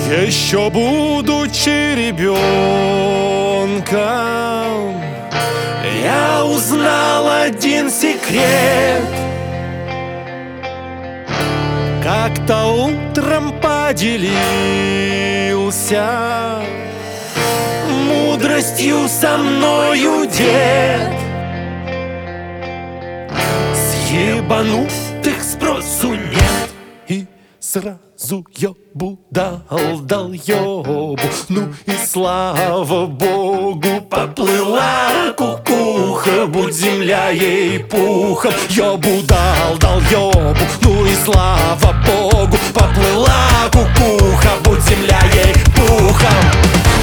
Еще будучи ребенком, я узнал один секрет. Как-то утром поделился мудростью со мною дед. С ебанутых спросу нет. И сразу ёбу дал ёбу. Ну и слава богу, поплыла кукуха, будь земля ей пухом. Ёбу дал ёбу, ну и слава богу, поплыла кукуха, будь земля ей пухом.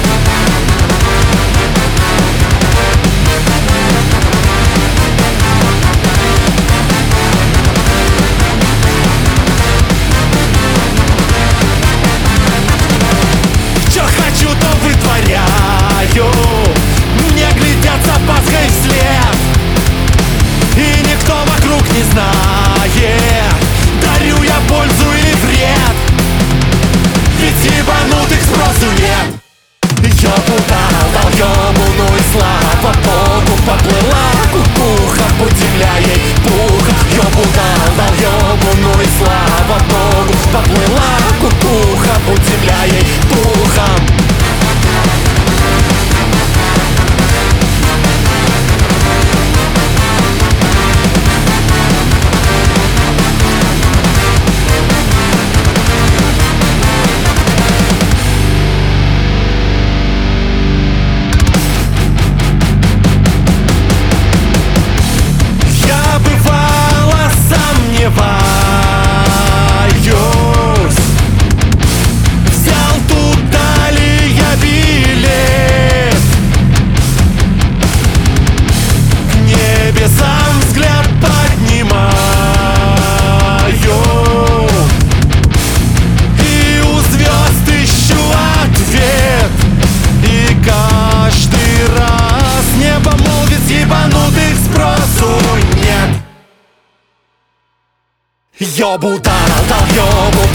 Мне глядятся Пасхой вслед, и никто вокруг не знает, дарю я пользу или вред. Ведь ебанутых спросу нет. Ёбу дал ёбу, ну и слава богу, поплыла кукуха, будь земля ей пухом. Ёбу дал ёбу, ну и слава богу, поплыла кукуха, будь земля ей пухом. Взял туда ли я билет, к небесам взгляд поднимаю, и у звезд ищу ответ. И каждый раз небо молвит, с ебанутых спросу нет. Ёбу дал ёбу,